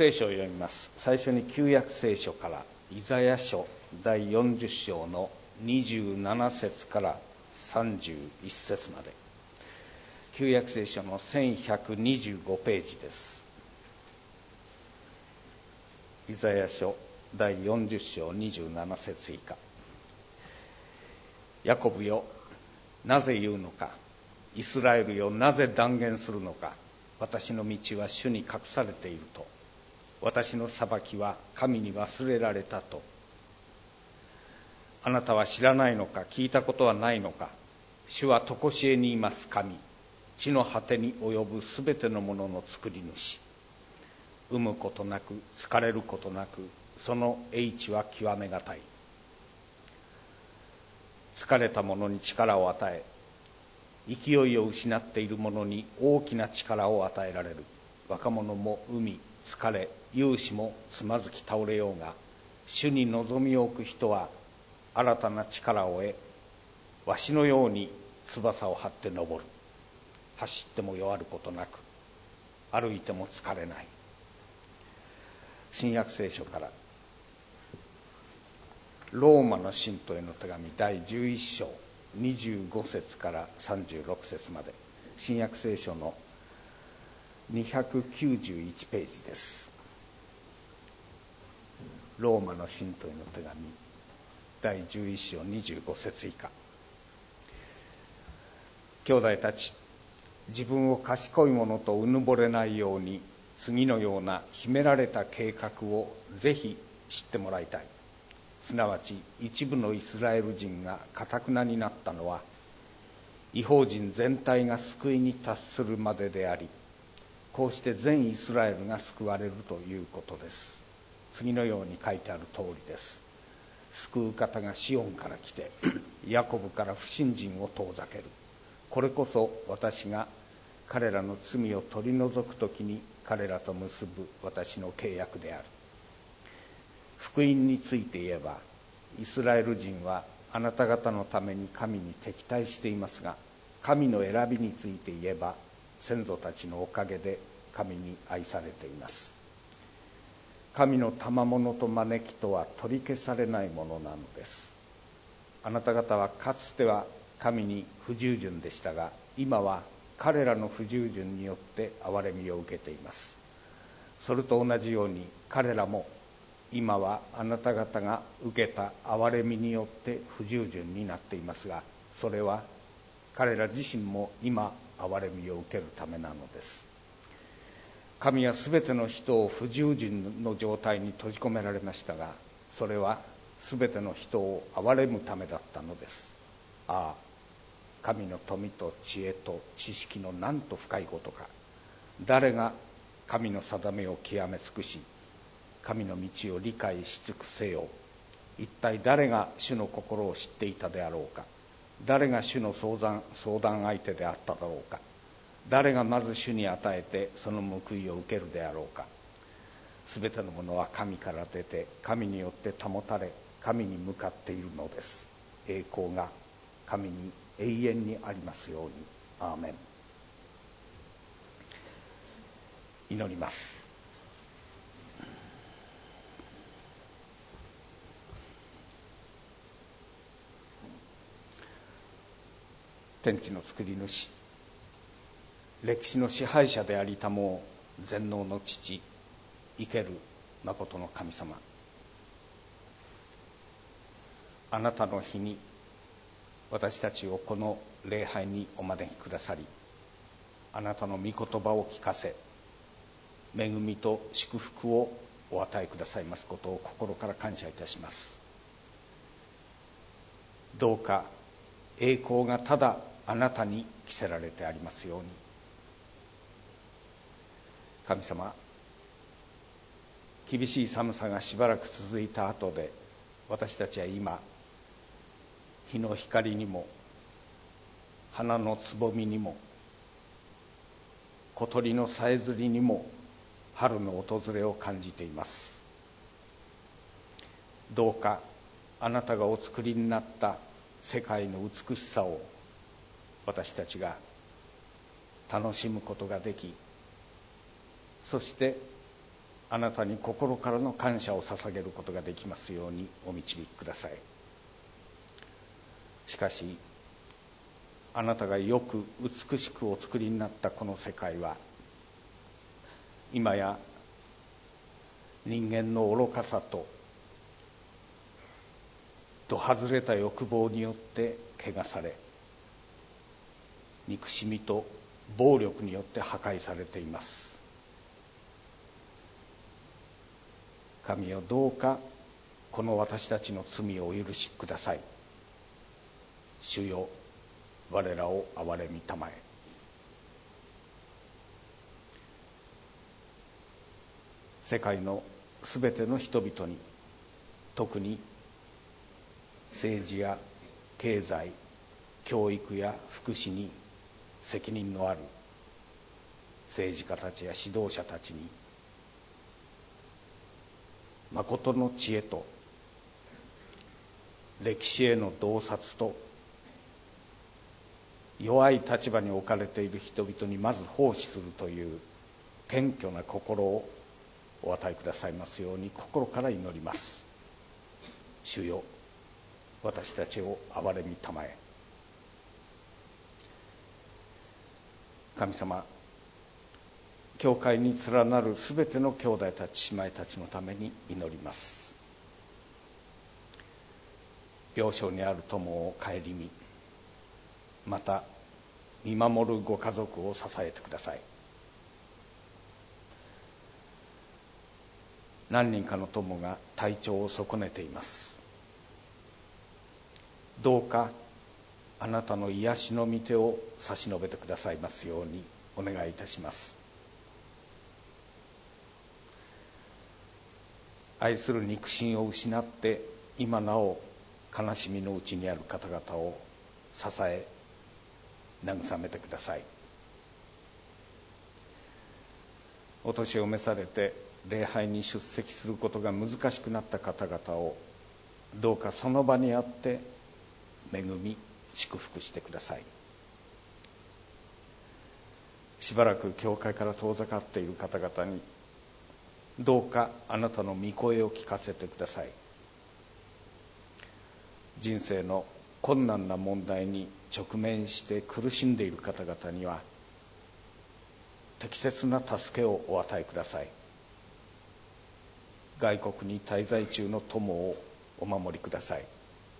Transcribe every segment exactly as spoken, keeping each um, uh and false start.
聖書を読みます。最初に旧約聖書からイザヤ書だいよんじゅっ章のにじゅうなな節からさんじゅういち節まで。旧約聖書のせんひゃくにじゅうごページです。イザヤ書だいよんじゅっ章にじゅうなな節以下。ヤコブよ、なぜ言うのか。イスラエルよ、なぜ断言するのか。私の道は主に隠されていると。私の裁きは神に忘れられたと。あなたは知らないのか、聞いたことはないのか。主は常しえにいます神。地の果てに及ぶすべてのものの作り主。産むことなく、疲れることなく、その英知は極めがたい。疲れた者に力を与え、勢いを失っている者に大きな力を与えられる。若者も海、疲れ、勇士もつまずき倒れようが、主に望みを置く人は新たな力を得、わしのように翼を張って登る。走っても弱ることなく、歩いても疲れない。新約聖書からローマの信徒への手紙だいじゅういっ章にじゅうご節からさんじゅうろく節まで。新約聖書のにひゃくきゅうじゅういちページです。ローマの信徒への手紙だいじゅういっ章にじゅうご節以下。兄弟たち、自分を賢いものとうぬぼれないように、次のような秘められた計画をぜひ知ってもらいたい。すなわち一部のイスラエル人が堅なになったのは、異邦人全体が救いに達するまでであり、こうして全イスラエルが救われるということです。次のように書いてある通りです。救う方がシオンから来て、ヤコブから不信心を遠ざける。これこそ私が彼らの罪を取り除くときに彼らと結ぶ私の契約である。福音について言えば、イスラエル人はあなた方のために神に敵対していますが、神の選びについて言えば、先祖たちのおかげで神に愛されています。神の賜物と招きとは取り消されないものなのです。あなた方はかつては神に不従順でしたが、今は彼らの不従順によって憐れみを受けています。それと同じように彼らも今はあなた方が受けた憐れみによって不従順になっていますが、それは彼ら自身も今憐れみを受けるためなのです。神はすべての人を不従順の状態に閉じ込められましたが、それはすべての人を憐れむためだったのです。ああ、神の富と知恵と知識のなんと深いことか。誰が神の定めを極め尽くし、神の道を理解し尽くせよ。一体誰が主の心を知っていたであろうか。誰が主の相談、相談相手であっただろうか。誰がまず主に与えてその報いを受けるであろうか。すべてのものは神から出て、神によって保たれ、神に向かっているのです。栄光が神に永遠にありますように。アーメン。祈ります。天地の作り主、歴史の支配者でありたもう全能の父、生ける誠の神様、あなたの日に私たちをこの礼拝にお招きくださり、あなたの御言葉を聞かせ、恵みと祝福をお与えくださいますことを心から感謝いたします。どうか栄光がただあなたに着せられてありますように。神様、厳しい寒さがしばらく続いた後で、私たちは今、日の光にも花のつぼみにも小鳥のさえずりにも春の訪れを感じています。どうかあなたがお作りになった世界の美しさを私たちが楽しむことができ、そしてあなたに心からの感謝を捧げることができますようにお導きください。しかしあなたがよく美しくお作りになったこの世界は今や人間の愚かさとど外れた欲望によって汚され、憎しみと暴力によって破壊されています。神よ、どうかこの私たちの罪をお許しください。主よ、我らを憐れみたまえ。世界のすべての人々に、特に政治や経済、教育や福祉に責任のある政治家たちや指導者たちに、誠の知恵と歴史への洞察と、弱い立場に置かれている人々にまず奉仕するという謙虚な心をお与えくださいますように心から祈ります。主よ、私たちを憐れみたまえ。神様、教会に連なるすべての兄弟たち姉妹たちのために祈ります。病床にある友を顧み、また見守るご家族を支えてください。何人かの友が体調を損ねています。どうかあなたの癒しの御手を差し伸べてくださいますようにお願いいたします。愛する肉親を失って今なお悲しみのうちにある方々を支え慰めてください。お年を召されて礼拝に出席することが難しくなった方々をどうかその場にあって恵み祝福してください。しばらく教会から遠ざかっている方々にどうかあなたの御声を聞かせてください。人生の困難な問題に直面して苦しんでいる方々には適切な助けをお与えください。外国に滞在中の友をお守りください。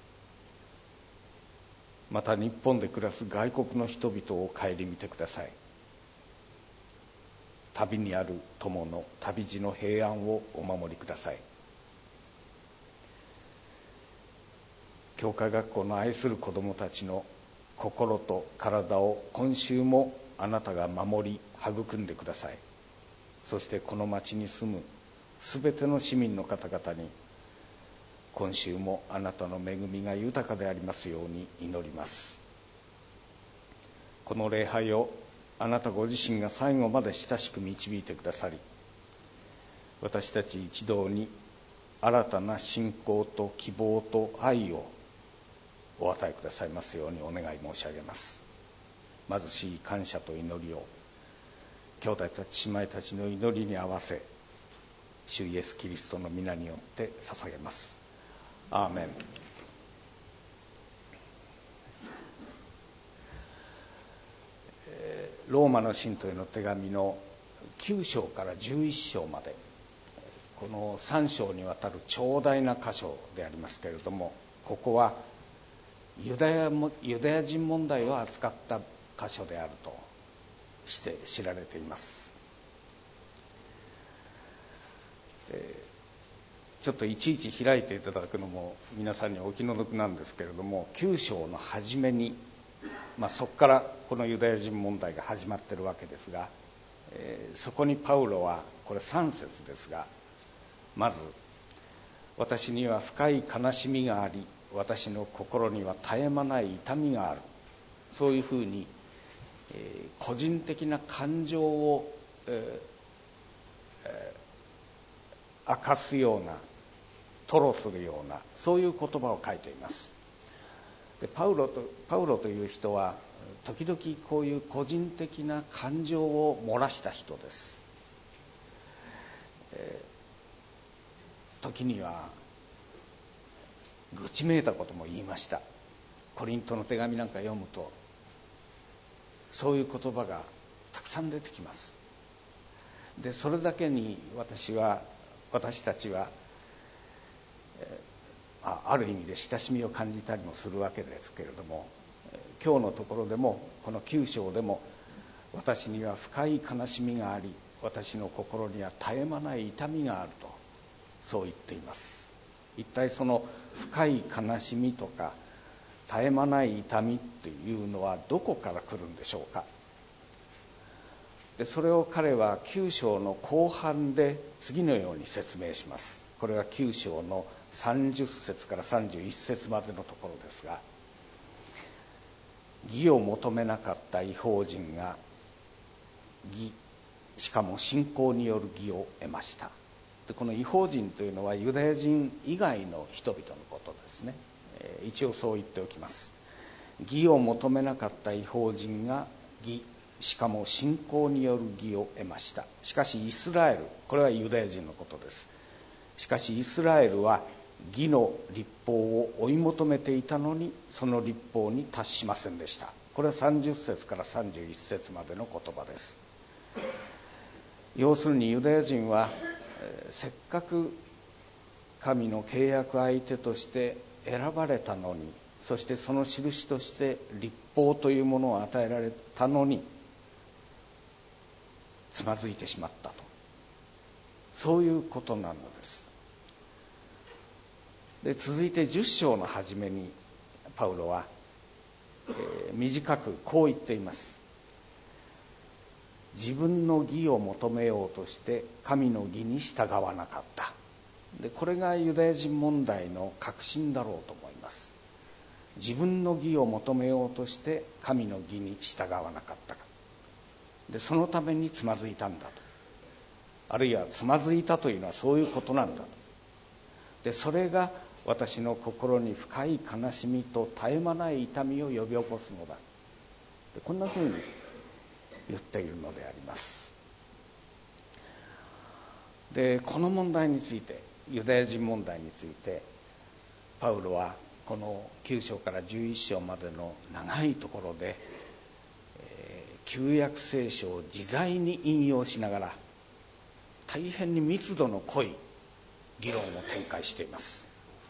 また日本で暮らす外国の人々を顧みてください。旅にある友の旅路の平安をお守りください。教会学校の愛する子どもたちの心と体を今週もあなたが守り育んでください。そしてこの町に住むすべての市民の方々に今週もあなたの恵みが豊かでありますように祈ります。この礼拝をあなたご自身が最後まで親しく導いてくださり、私たち一同に新たな信仰と希望と愛をお与えくださいますようにお願い申し上げます。貧しい感謝と祈りを兄弟たち姉妹たちの祈りに合わせ、主イエスキリストの皆によって捧げます。アーメン。ローマの信徒への手紙のきゅう章からじゅういち章まで、このさん章にわたる長大な箇所でありますけれども、ここはユダヤもユダヤ人問題を扱った箇所であるとして知られています。ちょっといちいち開いていただくのも皆さんにお気の毒なんですけれども、きゅう章の初めに、まあ、そこからこのユダヤ人問題が始まっているわけですが、えー、そこにパウロはこれさん節ですが、まず私には深い悲しみがあり、私の心には絶え間ない痛みがある、そういうふうに、えー、個人的な感情を、えーえー、明かすような、吐露するような、そういう言葉を書いています。でパウロと、パウロという人は時々こういう個人的な感情を漏らした人です。 えー、時には愚痴めいたことも言いました。コリントの手紙なんか読むとそういう言葉がたくさん出てきます。でそれだけに私は私たちは、えー、あ, ある意味で親しみを感じたりもするわけですけれども、今日のところでもこのきゅう章でも、私には深い悲しみがあり、私の心には絶え間ない痛みがあると、そう言っています。一体その深い悲しみとか絶え間ない痛みっていうのはどこから来るんでしょうか。でそれを彼はきゅう章の後半で次のように説明します。これはきゅう章のさんじゅっ節からさんじゅういち節までのところですが、義を求めなかった異邦人が義、しかも信仰による義を得ました。でこの異邦人というのはユダヤ人以外の人々のことですね。えー、一応そう言っておきます。義を求めなかった異邦人が義、しかも信仰による義を得ました。しかしイスラエル、これはユダヤ人のことです。しかしイスラエルは義の律法を追い求めていたのに、その律法に達しませんでした。これはさんじゅっ節からさんじゅういち節までの言葉です。要するにユダヤ人は、えー、せっかく神の契約相手として選ばれたのに、そしてその印として律法というものを与えられたのに、つまずいてしまったと、そういうことなのです。で続いてじゅっ章の初めにパウロは、えー、短くこう言っています。自分の義を求めようとして神の義に従わなかった。でこれがユダヤ人問題の核心だろうと思います。自分の義を求めようとして神の義に従わなかったか。でそのためにつまずいたんだと、あるいはつまずいたというのはそういうことなんだと。でそれが私の心に深い悲しみと絶え間ない痛みを呼び起こすのだ。でこんなふうに言っているのであります。でこの問題について、ユダヤ人問題について、パウロはこのきゅう章からじゅういち章までの長いところで、えー、旧約聖書を自在に引用しながら大変に密度の濃い議論を展開しています。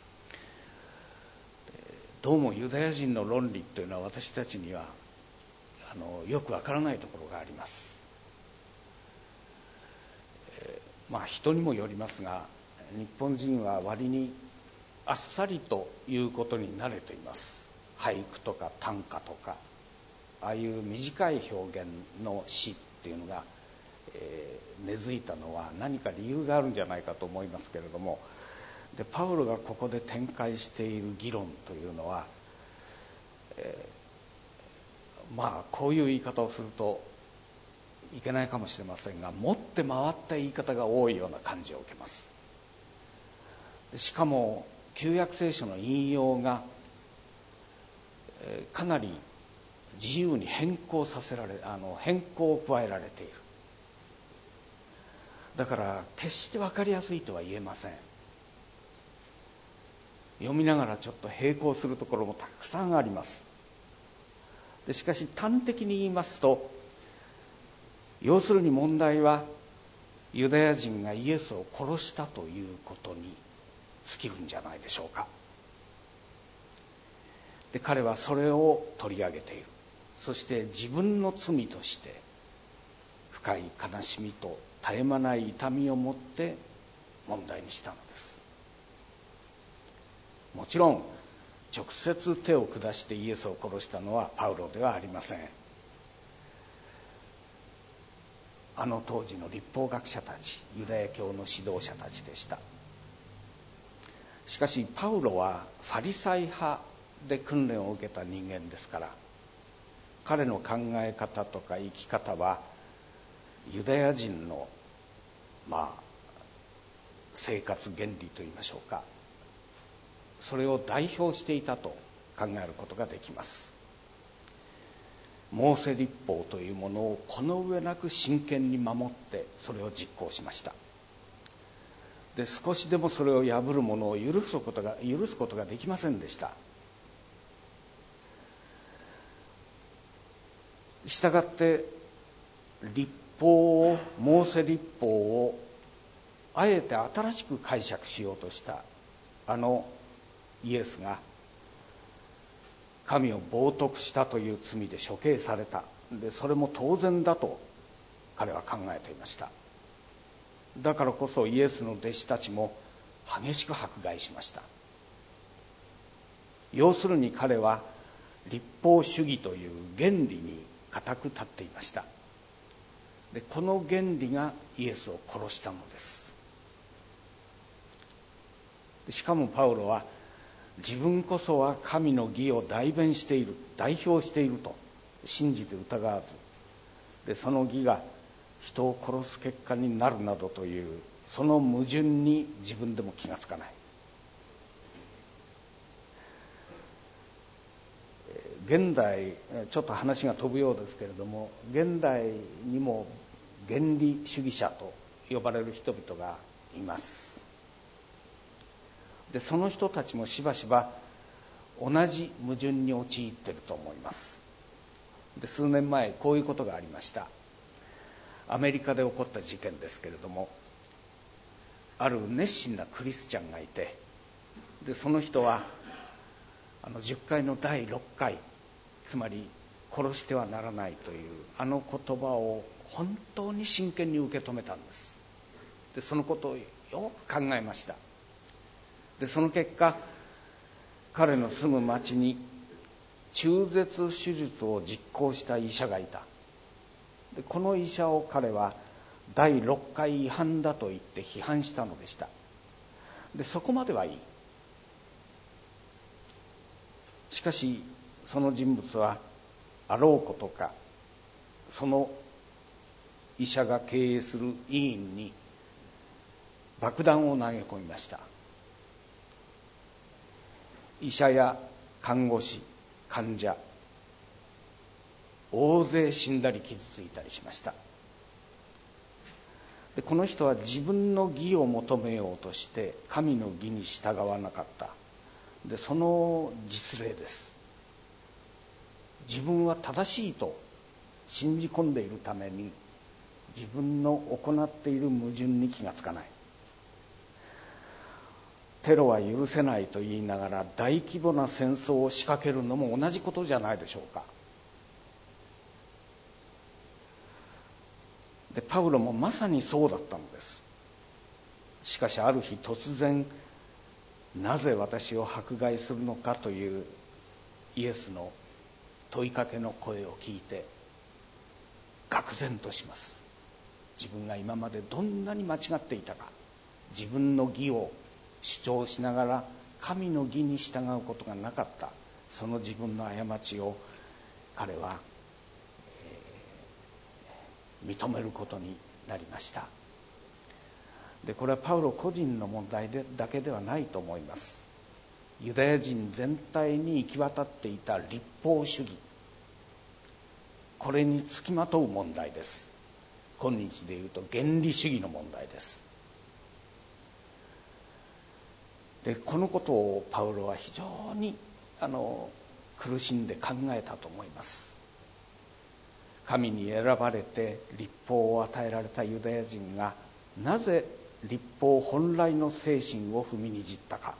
どうもユダヤ人の論理というのは私たちにはあのよくわからないところがあります。えー、まあ人にもよりますが、日本人は割にあっさりということに慣れています。俳句とか短歌とか、ああいう短い表現の詩っていうのが、えー、根付いたのは何か理由があるんじゃないかと思いますけれども、でパウロがここで展開している議論というのは、えー、まあこういう言い方をするといけないかもしれませんが、持って回った言い方が多いような感じを受けます。でしかも旧約聖書の引用が、えー、かなり自由に変更させられあの変更を加えられている。だから決して分かりやすいとは言えません。読みながらちょっと並行するところもたくさんあります。でしかし端的に言いますと、要するに問題はユダヤ人がイエスを殺したということに尽きるんじゃないでしょうか。で彼はそれを取り上げている。そして自分の罪として深い悲しみと絶え間ない痛みを持って問題にしたのです。もちろん直接手を下してイエスを殺したのはパウロではありません。あの当時の律法学者たち、ユダヤ教の指導者たちでした。しかしパウロはファリサイ派で訓練を受けた人間ですから、彼の考え方とか生き方はユダヤ人のまあ生活原理といいましょうか、それを代表していたと考えることができます。モーセ律法というものをこの上なく真剣に守ってそれを実行しました。 で少しでもそれを破る者を許すことが許すことができませんでした。したがって律法をモーセ律法をあえて新しく解釈しようとしたあのイエスが神を冒涜したという罪で処刑された。でそれも当然だと彼は考えていました。だからこそイエスの弟子たちも激しく迫害しました。要するに彼は律法主義という原理に固く立っていました。でこの原理がイエスを殺したのです。でしかもパウロは自分こそは神の義を代弁している、代表していると信じて疑わず、でその義が人を殺す結果になるなどというその矛盾に自分でも気がつかない。現代ちょっと話が飛ぶようですけれども、現代にも原理主義者と呼ばれる人々がいます。でその人たちもしばしば同じ矛盾に陥っていると思います。で数年前こういうことがありました。アメリカで起こった事件ですけれども、ある熱心なクリスチャンがいて、でその人はあのじゅっかいのだいろっかい、つまり殺してはならないというあの言葉を本当に真剣に受け止めたんです。でそのことをよく考えました。でその結果、彼の住む町に中絶手術を実行した医者がいた。でこの医者を彼はだいろっかい違反だと言って批判したのでした。でそこまではいい。しかしその人物はあろうことかその医者が経営する医院に爆弾を投げ込みました。医者や看護師、患者、大勢死んだり傷ついたりしました。でこの人は自分の義を求めようとして神の義に従わなかった。でその実例です。自分は正しいと信じ込んでいるために自分の行っている矛盾に気がつかない。テロは許せないと言いながら大規模な戦争を仕掛けるのも同じことじゃないでしょうか。でパウロもまさにそうだったのです。しかしある日突然、なぜ私を迫害するのかというイエスの問いかけの声を聞いて愕然とします。自分が今までどんなに間違っていたか、自分の義を主張しながら神の義に従うことがなかった、その自分の過ちを彼は、えー、認めることになりました。でこれはパウロ個人の問題でだけではないと思います。ユダヤ人全体に行き渡っていた律法主義、これにつきまとう問題です。今日でいうと原理主義の問題です。でこのことをパウロは非常にあの苦しんで考えたと思います。神に選ばれて律法を与えられたユダヤ人がなぜ律法本来の精神を踏みにじったか、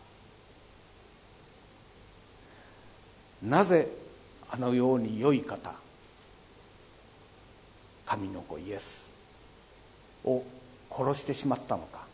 なぜあのように良い方、神の子イエスを殺してしまったのか、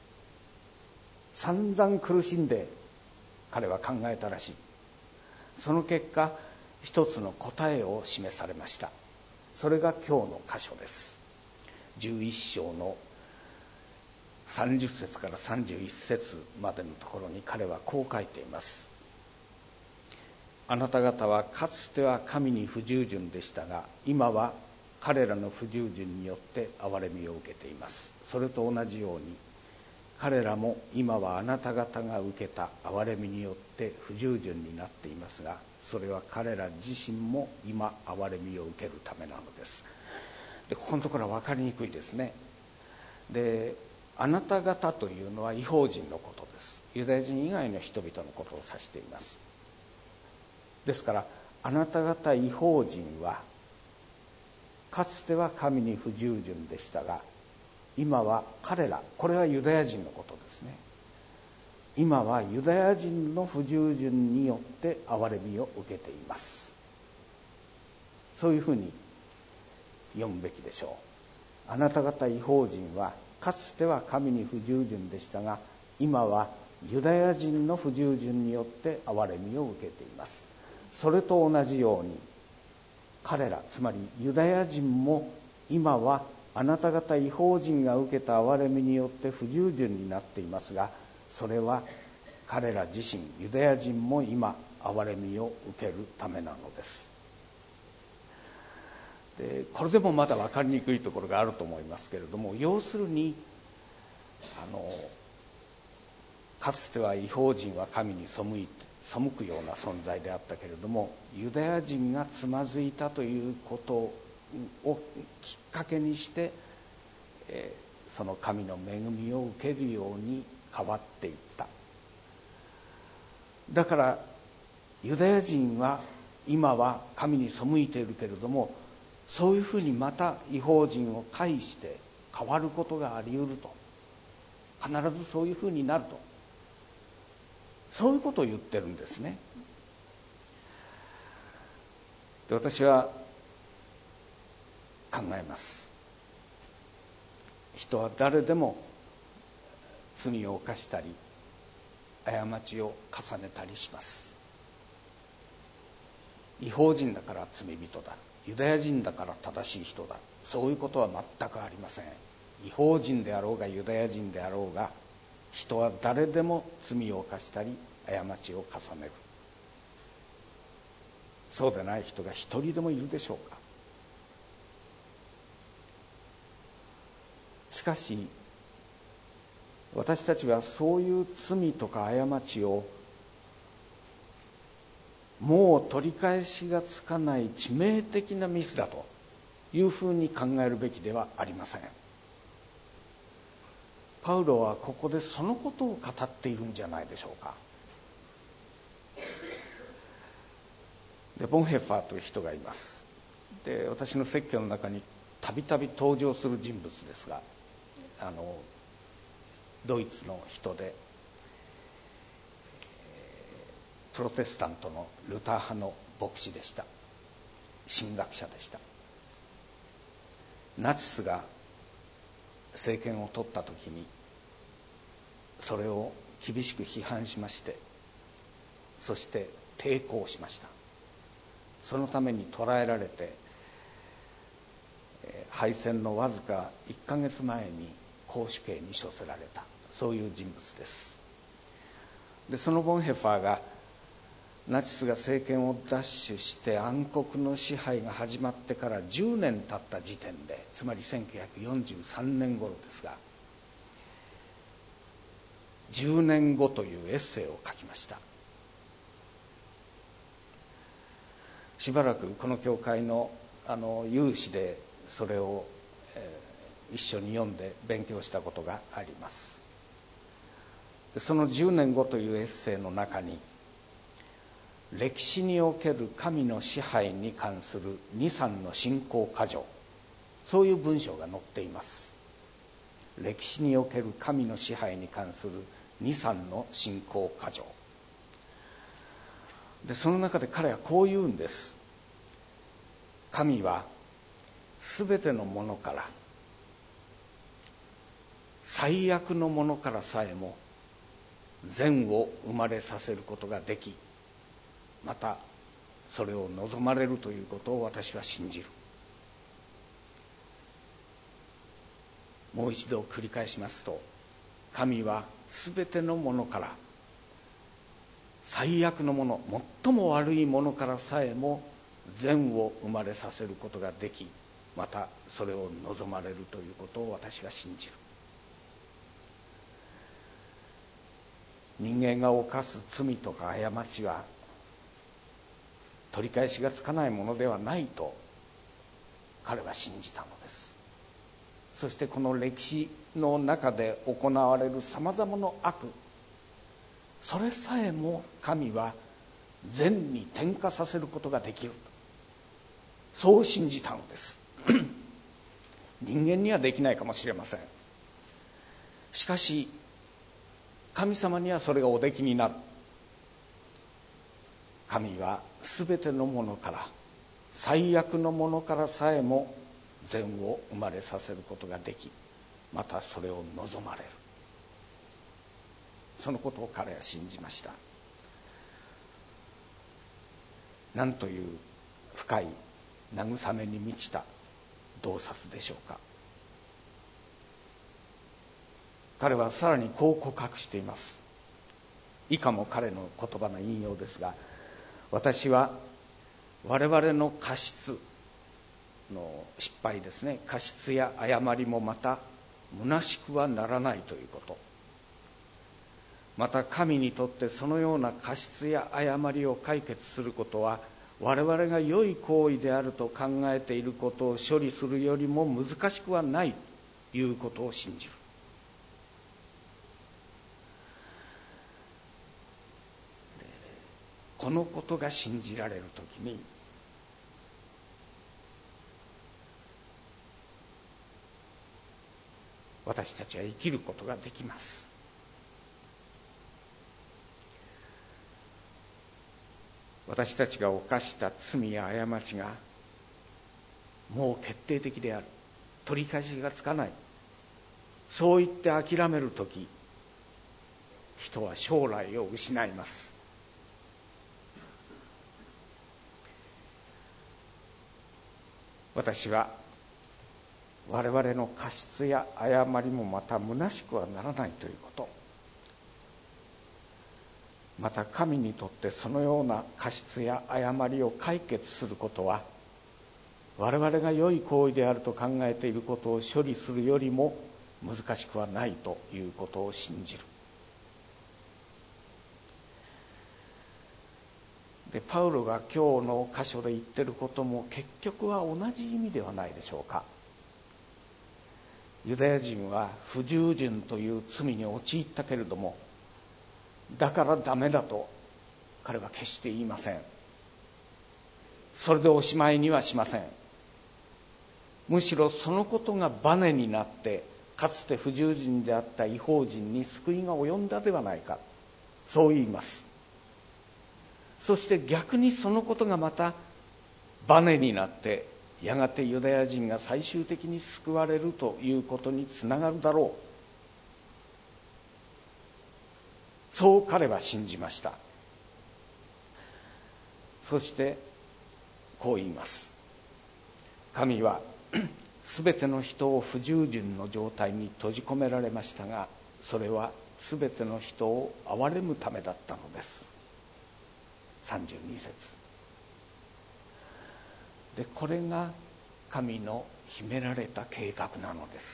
散々苦しんで彼は考えたらしい。その結果一つの答えを示されました。それが今日の箇所です。じゅういっ章のさんじゅっ節からさんじゅういち節までのところに彼はこう書いています。あなた方はかつては神に不従順でしたが、今は彼らの不従順によって憐れみを受けています。それと同じように彼らも今はあなた方が受けた憐れみによって不従順になっていますが、それは彼ら自身も今憐れみを受けるためなのです。でここのところは分かりにくいですね。であなた方というのは異邦人のことです。ユダヤ人以外の人々のことを指しています。ですからあなた方異邦人はかつては神に不従順でしたが、今は彼ら、これはユダヤ人のことですね。今はユダヤ人の不従順によって憐れみを受けています。そういうふうに読むべきでしょう。あなた方異邦人はかつては神に不従順でしたが、今はユダヤ人の不従順によって憐れみを受けています。それと同じように彼ら、つまりユダヤ人も今はあなた方異邦人が受けた憐れみによって不従順になっていますが、それは彼ら自身ユダヤ人も今憐れみを受けるためなのです。でこれでもまだ分かりにくいところがあると思いますけれども、要するにあのかつては異邦人は神に背い背くような存在であったけれども、ユダヤ人がつまずいたということをきっかけにして、えー、その神の恵みを受けるように変わっていった。だからユダヤ人は今は神に背いているけれども、そういうふうにまた異邦人を介して変わることがあり得ると、必ずそういうふうになると、そういうことを言ってるんですね。で私は考えます。人は誰でも罪を犯したり過ちを重ねたりします。異邦人だから罪人だ、ユダヤ人だから正しい人だ、そういうことは全くありません。異邦人であろうがユダヤ人であろうが、人は誰でも罪を犯したり過ちを重ねる。そうでない人が一人でもいるでしょうか。しかし私たちはそういう罪とか過ちをもう取り返しがつかない致命的なミスだというふうに考えるべきではありません。パウロはここでそのことを語っているんじゃないでしょうか。でボンヘッファーという人がいます。で私の説教の中にたびたび登場する人物ですが、あのドイツの人でプロテスタントのルター派の牧師でした。神学者でした。ナチスが政権を取った時にそれを厳しく批判しまして、そして抵抗しました。そのために捕らえられて、敗戦のわずかいっかげつまえに絞首刑に処せられた、そういう人物です。でそのボンヘッファーがナチスが政権を奪取して暗黒の支配が始まってからじゅうねん経った時点で、つまりせんきゅうひゃくよんじゅうさんねん頃ですが、じゅうねんごというエッセイを書きました。しばらくこの教会のあの有志でそれを、えー、一緒に読んで勉強したことがあります。でそのじゅうねんごというエッセイの中に、歴史における神の支配に関するに、さんの信仰箇条、そういう文章が載っています。歴史における神の支配に関するに、さんの信仰箇条で、その中で彼はこう言うんです。神はすべてのものから、最悪のものからさえも善を生まれさせることができ、またそれを望まれるということを私は信じる。もう一度繰り返しますと、神はすべてのものから、最悪のもの、最も悪いものからさえも善を生まれさせることができ、またそれを望まれるということを私は信じる。人間が犯す罪とか過ちは取り返しがつかないものではないと彼は信じたのです。 そしてこの歴史の中で行われるさまざまな悪、それさえも神は善に転化させることができる、そう信じたのです人間にはできないかもしれません。しかし神様にはそれがおできになる。神はすべてのものから、最悪のものからさえも善を生まれさせることができ、またそれを望まれる。そのことを彼は信じました。なんという深い慰めに満ちた洞察でしょうか。彼はさらにこう告白しています。以下も彼の言葉の引用ですが、私は我々の過失の失敗ですね、過失や誤りもまた虚しくはならないということ、また神にとってそのような過失や誤りを解決することは我々が良い行為であると考えていることを処理するよりも難しくはないということを信じる。このことが信じられるときに、私たちは生きることができます。私たちが犯した罪や過ちがもう決定的である、取り返しがつかない、そう言って諦めるとき、人は将来を失います。私は我々の過失や誤りもまた虚しくはならないということ、また神にとってそのような過失や誤りを解決することは我々が良い行為であると考えていることを処理するよりも難しくはないということを信じる。でパウロが今日の箇所で言ってることも結局は同じ意味ではないでしょうか。ユダヤ人は不従順という罪に陥ったけれども、だからダメだと彼は決して言いません。それでおしまいにはしません。むしろそのことがバネになって、かつて不従順であった異邦人に救いが及んだではないか、そう言います。そして逆にそのことがまたバネになって、やがてユダヤ人が最終的に救われるということにつながるだろう、そう彼は信じました。そしてこう言います。神はすべての人を不従順の状態に閉じ込められましたが、それはすべての人を憐れむためだったのです。さんじゅうに節で、これが神の秘められた計画なのです。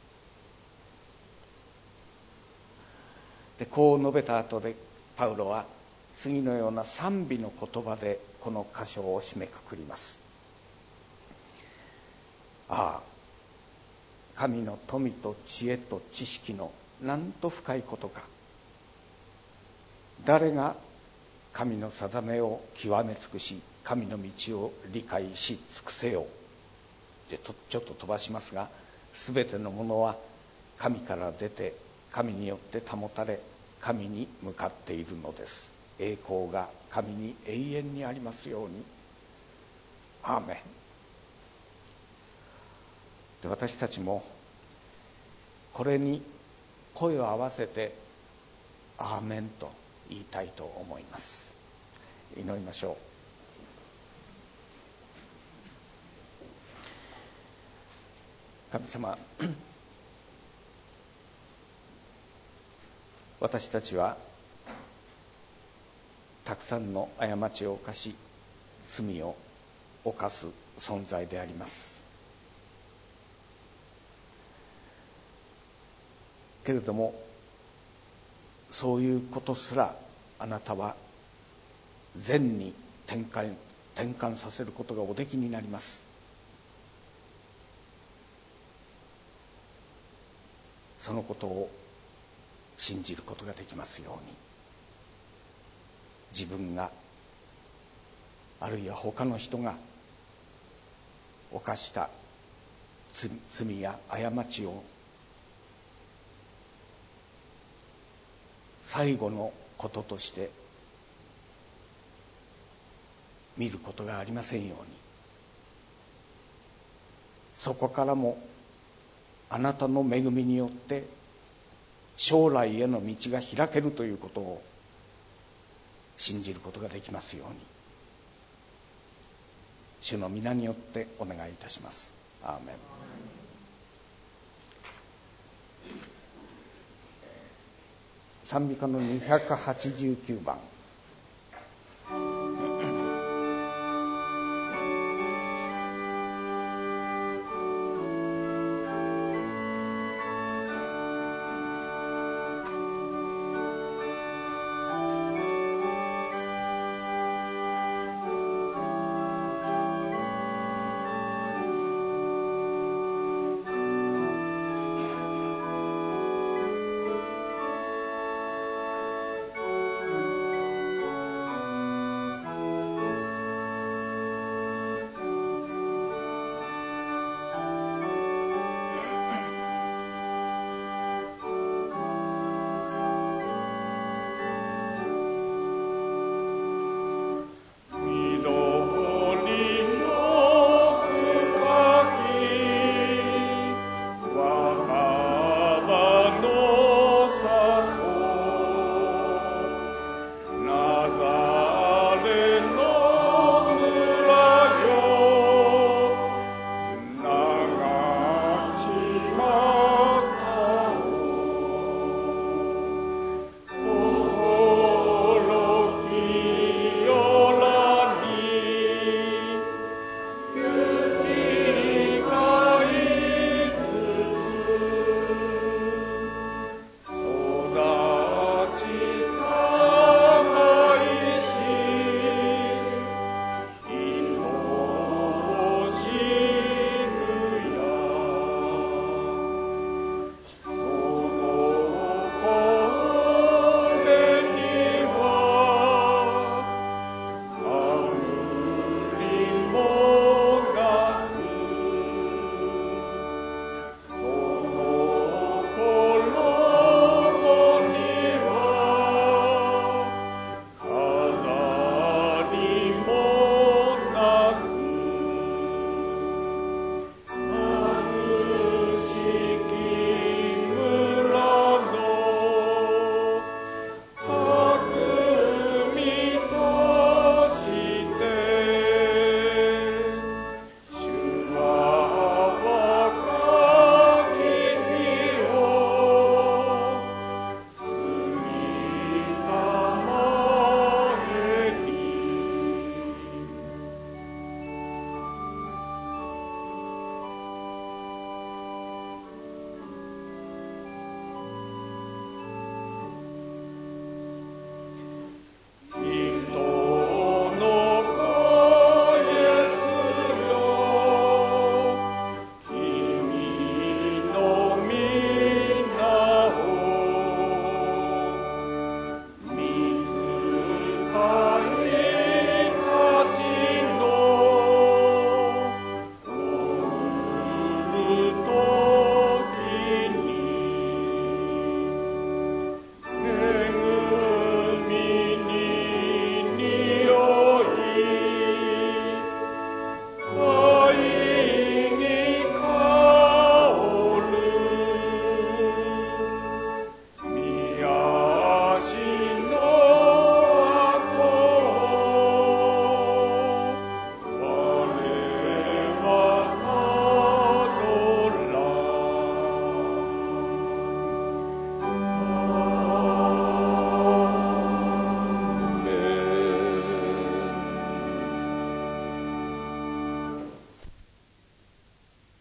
でこう述べた後でパウロは次のような賛美の言葉でこの箇所を締めくくります。ああ、神の富と知恵と知識のなんと深いことか。誰が神の定めを極め尽くし、神の道を理解し尽くせよう。でとちょっと飛ばしますが、すべてのものは神から出て神によって保たれ、神に向かっているのです。栄光が神に永遠にありますように。アーメン。で私たちもこれに声を合わせてアーメンと言いたいと思います。祈りましょう。神様、私たちはたくさんの過ちを犯し、罪を犯す存在であります。けれどもそういうことすらあなたは善に転換、転換させることがおできになります。 そのことを信じることができますように、自分があるいは他の人が犯した罪や過ちを最後のこととして見ることがありませんように、そこからもあなたの恵みによって将来への道が開けるということを信じることができますように、主の皆によってお願いいたします。アーメン。賛美歌のにひゃくはちじゅうきゅうばん。